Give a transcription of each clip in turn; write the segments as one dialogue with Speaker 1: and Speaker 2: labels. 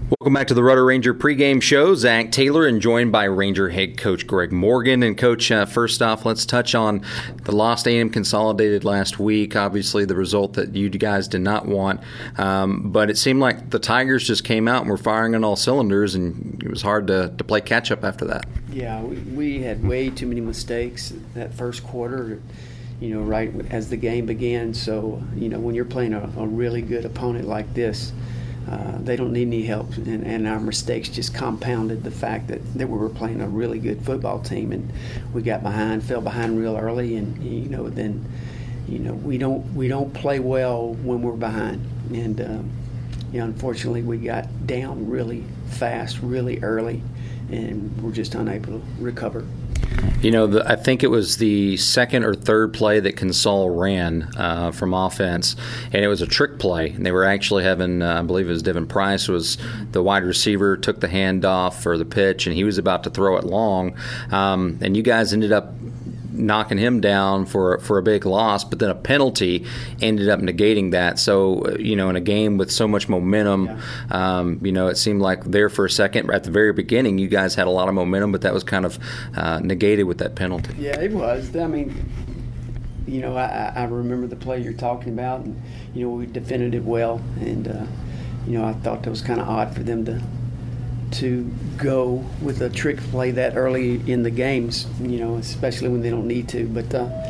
Speaker 1: Welcome back to the Rudder Ranger pregame show. Zach Taylor and joined by Ranger head coach Greg Morgan. And Coach, first off, let's touch on the loss A&M Consolidated last week. Obviously, the result that you guys did not want. But it seemed like the Tigers just came out and were firing on all cylinders, and it was hard to play catch-up after that.
Speaker 2: Yeah, we had way too many mistakes that first quarter, right as the game began. So, when you're playing a really good opponent like this, they don't need any help, and our mistakes just compounded the fact that we were playing a really good football team, and we fell behind real early, and then we don't play well when we're behind, and unfortunately we got down really fast, really early, and we're just unable to recover.
Speaker 1: I think it was the second or third play that Consol ran from offense, and it was a trick play. And they were actually having, I believe it was Devin Price was the wide receiver, took the handoff for the pitch, and he was about to throw it long. And you guys ended up knocking him down for a big loss, but then a penalty ended up negating that. So, in a game with so much momentum, it seemed like there for a second, at the very beginning, you guys had a lot of momentum, but that was kind of negated with that penalty.
Speaker 2: Yeah, it was. I mean, I remember the play you're talking about, and, we defended it well, and, I thought that was kind of odd for them to go with a trick play that early in the games, especially when they don't need to. But,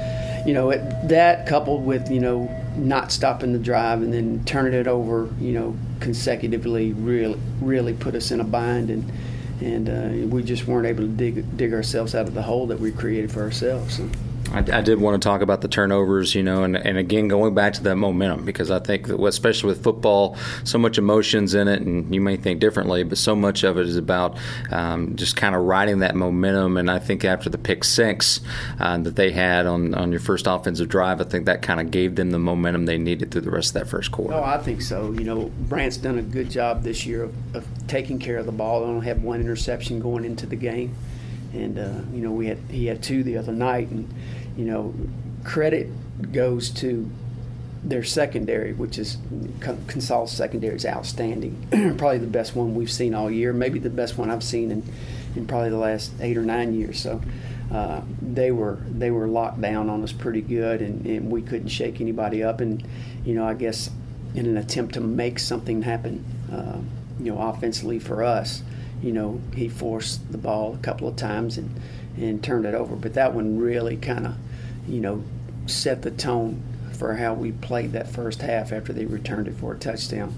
Speaker 2: that coupled with, not stopping the drive and then turning it over, consecutively really put us in a bind. And we just weren't able to dig ourselves out of the hole that we created for ourselves. So.
Speaker 1: I did want to talk about the turnovers, and again, going back to that momentum, because I think that, especially with football, so much emotions in it, and you may think differently, but so much of it is about just kind of riding that momentum. And I think after the pick six that they had on your first offensive drive, I think that kind of gave them the momentum they needed through the rest of that first quarter.
Speaker 2: Oh, I think so. Brant's done a good job this year of taking care of the ball. They only have one interception going into the game. And, he had two the other night. And, credit goes to their secondary, which is Consol's secondary is outstanding. Probably the best one we've seen all year, maybe the best one I've seen in probably the last 8 or 9 years. So they were locked down on us pretty good, and we couldn't shake anybody up. And, I guess in an attempt to make something happen, offensively for us, he forced the ball a couple of times and turned it over. But that one really kind of, set the tone for how we played that first half after they returned it for a touchdown.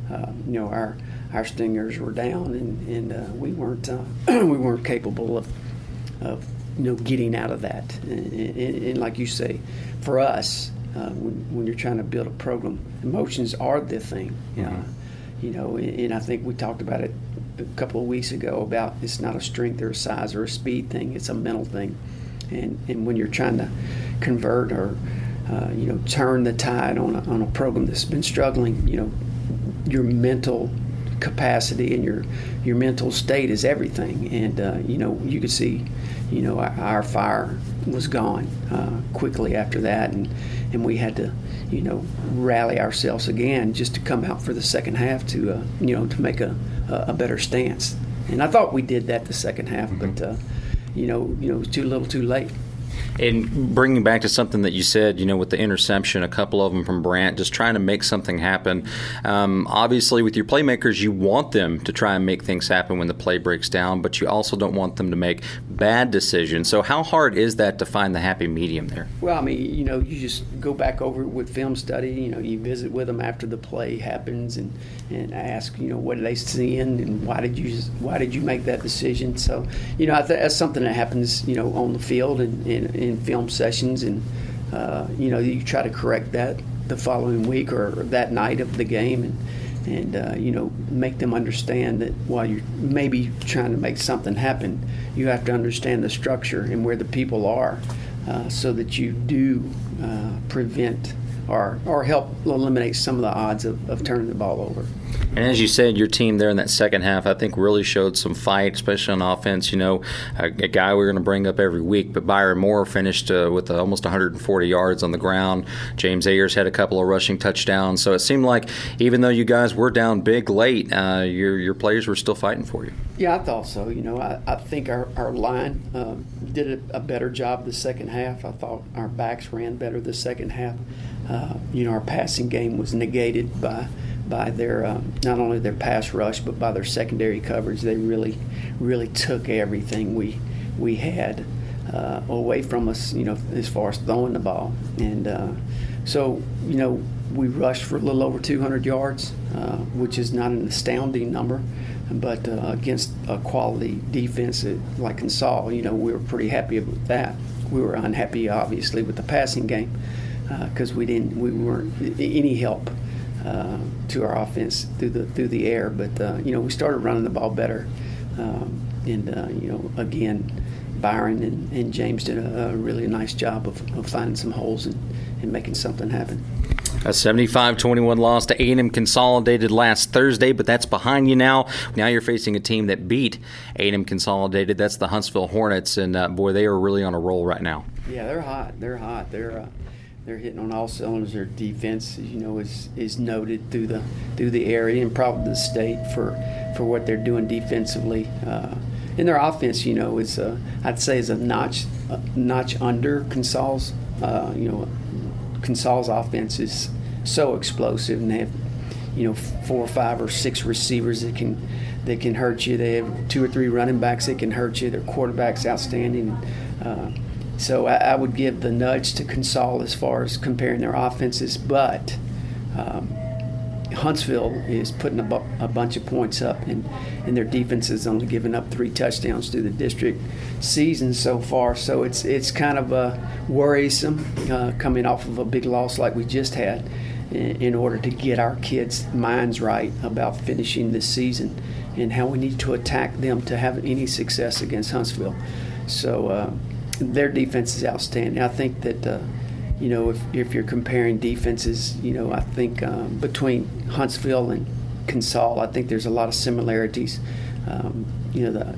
Speaker 2: Our stingers were down, and we weren't capable of getting out of that. And like you say, for us, when you're trying to build a program, emotions are the thing. And I think we talked about it a couple of weeks ago about it's not a strength or a size or a speed thing, it's a mental thing. And when you're trying to convert or turn the tide on a program that's been struggling, your mental capacity and your mental state is everything. And you could see our fire was gone quickly after that, and we had to rally ourselves again just to come out for the second half to make a better stance. And I thought we did that the second half, but it was too little too late.
Speaker 1: And bringing back to something that you said, with the interception, a couple of them from Brant, just trying to make something happen. Obviously, with your playmakers, you want them to try and make things happen when the play breaks down, but you also don't want them to make bad decisions. So how hard is that to find the happy medium there?
Speaker 2: Well, I mean, you just go back over it with film study. You visit with them after the play happens and ask, what are they seeing and why did you make that decision? So, that's something that happens, on the field and in film sessions, and you try to correct that the following week or that night of the game, and make them understand that while you're maybe trying to make something happen, you have to understand the structure and where the people are, so that you do prevent or help eliminate some of the odds of turning the ball over.
Speaker 1: And as you said, your team there in that second half, I think, really showed some fight, especially on offense. You know, a guy we're going to bring up every week, but Byron Moore finished with almost 140 yards on the ground. James Ayers had a couple of rushing touchdowns. So it seemed like even though you guys were down big late, your players were still fighting for you.
Speaker 2: Yeah, I thought so. You know, I think our line did a better job the second half. I thought our backs ran better the second half. You know, our passing game was negated by their not only their pass rush but by their secondary coverage. They really took everything we had away from us, you know, as far as throwing the ball. And so, you know, we rushed for a little over 200 yards, which is not an astounding number, but against a quality defense like Consol, you know, we were pretty happy with that. We were unhappy, obviously, with the passing game because we weren't any help to our offense through the air. But you know, we started running the ball better, and you know, again, Byron and James did a really nice job of finding some holes and making something happen.
Speaker 1: A 75-21 loss to A&M Consolidated last Thursday, but that's behind you now. Now you're facing a team that beat A&M Consolidated. That's the Huntsville Hornets, and boy, they are really on a roll right now.
Speaker 2: Yeah, they're hot. They're hitting on all cylinders. Their defense, you know, is noted through the area and probably the state for what they're doing defensively. And their offense, you know, is I'd say is a notch under Consol's. You know, Consol's offense is so explosive, and they have, you know, 4 or 5 or 6 receivers that can hurt you. They have 2 or 3 running backs that can hurt you. Their quarterback's outstanding. So I would give the nudge to Consol as far as comparing their offenses, but Huntsville is putting a bunch of points up, and their defense has only given up 3 touchdowns through the district season so far. So it's kind of worrisome coming off of a big loss like we just had, in order to get our kids' minds right about finishing this season and how we need to attack them to have any success against Huntsville. So their defense is outstanding. I think that you know, if you're comparing defenses, you know, I think between Huntsville and Consol, I think there's a lot of similarities. You know,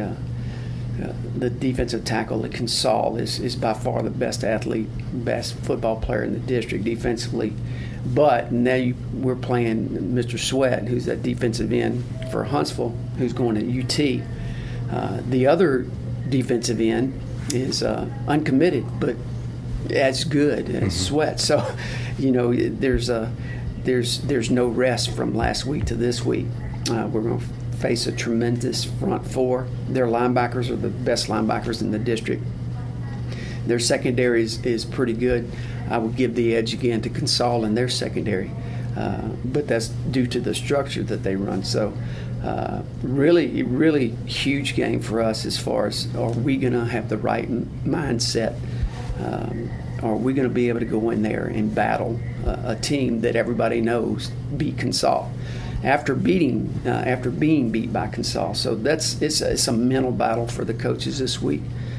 Speaker 2: the defensive tackle at Consol is by far the best football player in the district defensively. But now we're playing Mr. Sweat, who's that defensive end for Huntsville, who's going to UT. The other defensive end is uncommitted, but as good as Sweat. So, you know, there's no rest from last week to this week. We're going to face a tremendous front four. Their linebackers are the best linebackers in the district. Their secondary is pretty good. I would give the edge again to Consol in their secondary, but that's due to the structure that they run. So really huge game for us as far as, are we going to have the right mindset? Are we going to be able to go in there and battle a team that everybody knows beat Consol after being beat by Consol? So it's a mental battle for the coaches this week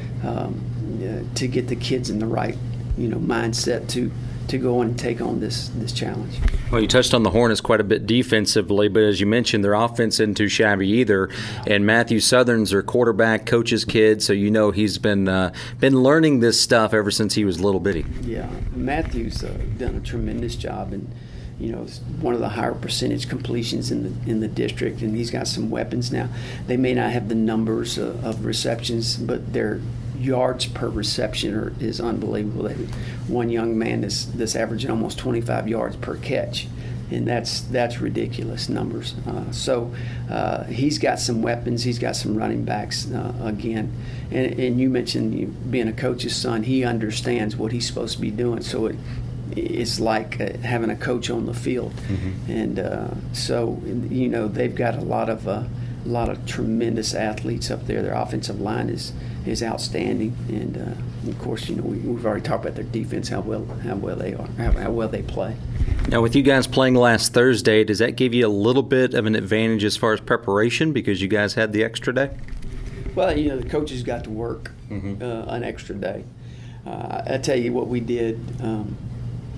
Speaker 2: to get the kids in the right, you know, mindset to go and take on this challenge.
Speaker 1: Well, you touched on the Hornets quite a bit defensively, but as you mentioned, their offense isn't too shabby either. And Matthew Southern's their quarterback, coach's kid, so you know he's been learning this stuff ever since he was little bitty.
Speaker 2: Yeah, Matthew's done a tremendous job, and you know, it's one of the higher percentage completions in the district, and he's got some weapons now. They may not have the numbers of receptions, but their yards per reception is unbelievable. One young man that's averaging almost 25 yards per catch, and that's ridiculous numbers. So he's got some weapons. He's got some running backs again. And you mentioned being a coach's son. He understands what he's supposed to be doing. So it's like having a coach on the field. Mm-hmm. And so, you know, they've got a lot of tremendous athletes up there. Their offensive line is outstanding, and of course, you know, we've already talked about their defense, how well they are, how well they play.
Speaker 1: Now, with you guys playing last Thursday, does that give you a little bit of an advantage as far as preparation because you guys had the extra day?
Speaker 2: Well, you know, the coaches got to work an extra day. I tell you what we did.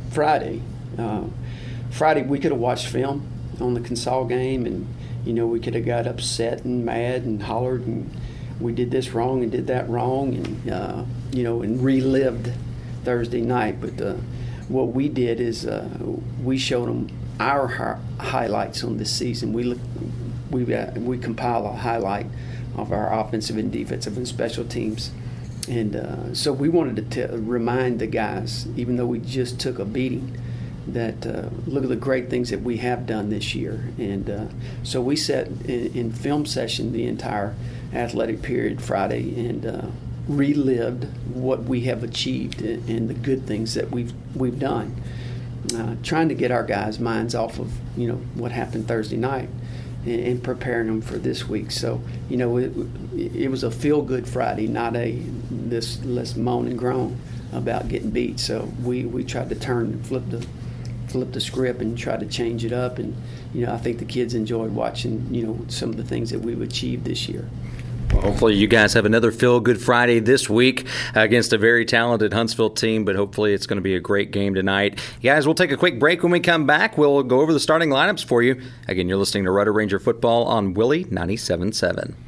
Speaker 2: Friday. Friday we could have watched film on the Consol game, and we could have got upset and mad and hollered, and we did this wrong and did that wrong, and and relived Thursday night. But what we did is we showed them our highlights on this season. We compile a highlight of our offensive and defensive and special teams. And so we wanted to remind the guys, even though we just took a beating, that look at the great things that we have done this year. And so we sat in film session the entire athletic period Friday and relived what we have achieved and the good things that we've done, trying to get our guys' minds off of what happened Thursday night and preparing them for this week. So it was a feel-good Friday, not this let's moan and groan about getting beat. So we tried to flip the script and try to change it up, and I think the kids enjoyed watching some of the things that we've achieved this year.
Speaker 1: Well, hopefully you guys have another feel-good Friday this week against a very talented Huntsville team, but hopefully it's going to be a great game tonight. Guys, we'll take a quick break. When we come back, we'll go over the starting lineups for you. Again, you're listening to Rudder Ranger Football on Willie 97.7.